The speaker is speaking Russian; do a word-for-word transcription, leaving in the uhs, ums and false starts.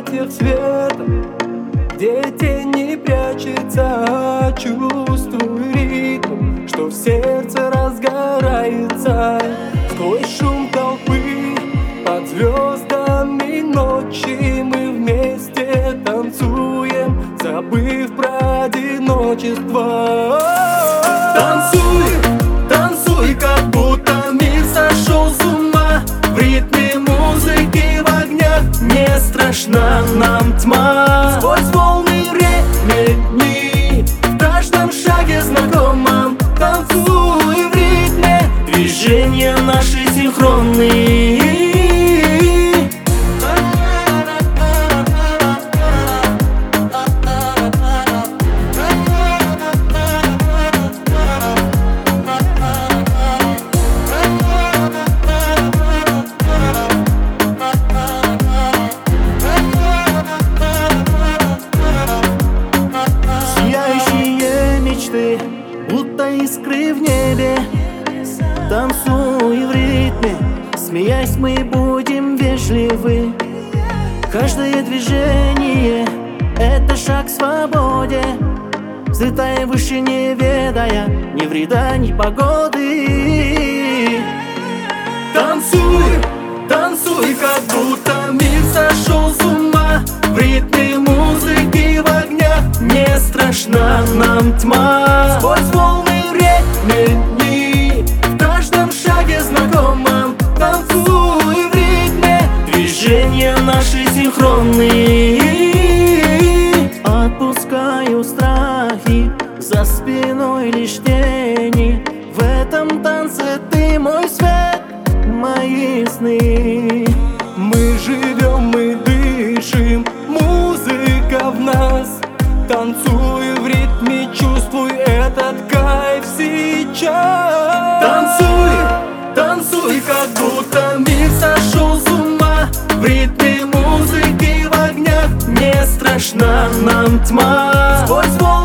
объятиях света, где тень не прячется. Чувствую ритм, что в сердце разгорается. Сквозь шум толпы, под звездами ночи мы вместе танцуем, забыв про одиночество. Танцуй, танцуй, как будто мир сошел с ума. В ритме музыки, в огнях не страшна нам тьма. Сквозь волны времени, в каждом шаге знакомом. Танцуй в ритме, движения наши синхронные. Будто искры в небе, танцуй в ритме, смеясь, мы будем вежливы. Каждое движение — это шаг к свободе, взлетая выше, не ведая ни вреда, ни погоды. Танцуй, танцуй, как будто мир сошел с ума. В ритме музыки, в огнях не страшна нам тьма. Сквозь волны времени, в каждом шаге знакомом. Танцуй в ритме, движения наши синхронные. Отпускаю страхи, за спиной лишь тени. В этом танце ты мой свет, мои сны. Мы живем, мы дышим, музыка в нас. Танцуй в ритме, чувствуй этот кайф сейчас. Танцуй, танцуй, как будто мир сошел с ума. В ритме музыки, в огнях не страшна нам тьма. Сквозь волны